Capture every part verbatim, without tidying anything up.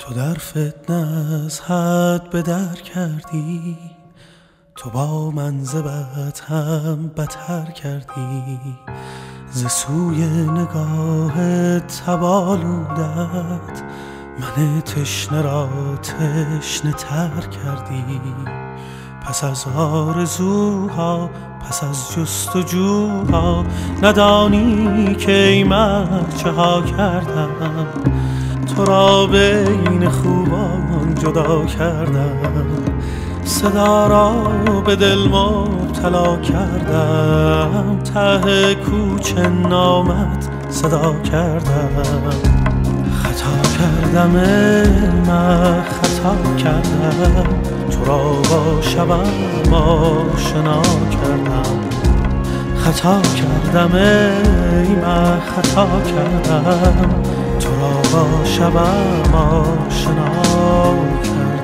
تو در فتنه از حد به در کردی، تو با من ز بد هم بتر کردی. ز سوی نگاهت تبالودت من تشنه را تشنه تر کردی. پس از آرزوها پس از جستجوها ندانی که ای مرد چه ها کردم. تو را بین خوبان جدا کردم، صدا را به دل مبتلا کردم. ته کوچه نامت صدا کردم. خطا کردم ای من خطا کردم، تو را با شبم آشنا کردم. خطا کردم ای من خطا کردم، تو را با شبم آشنا کردم.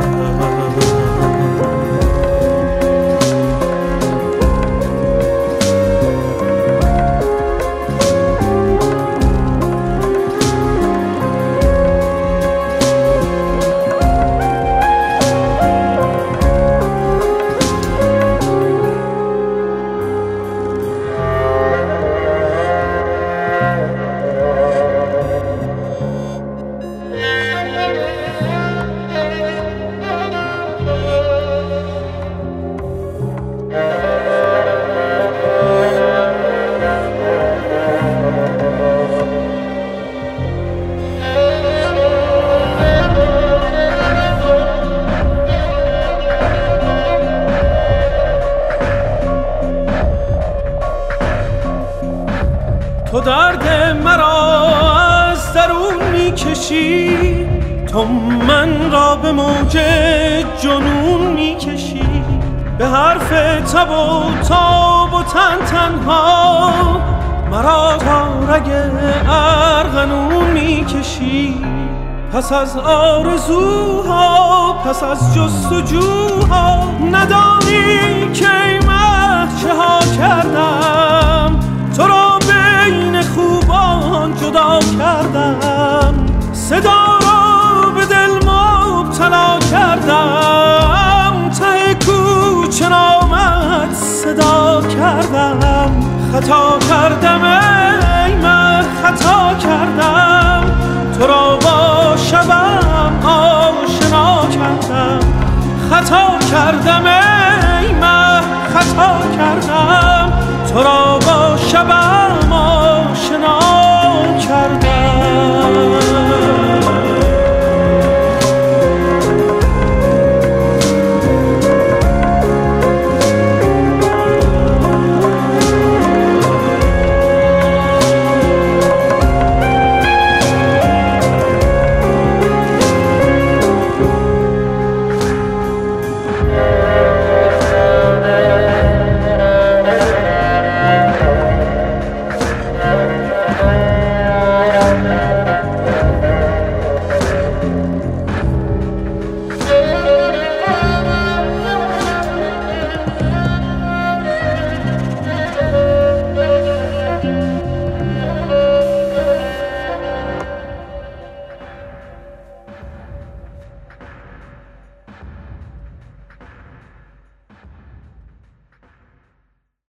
تو درد مرا از درون میکشی، تو من را به موج جنون میکشی. به حرف تب و تاب و تن تنها مرا تا رگ ارغنون میکشی. پس از آرزوها پس از جستجوها ندانی که ای مه چه ها کردم. تو را بین خوبان جدا کردم، صدا را به دل مبتلا کردم. ته کوچه نامت صدا کردم. خطا کردم ای من خطا کردم، تو را با شبم آشنا کردم. خطا کردم ای من خطا کردم، تو را با شبم آشنا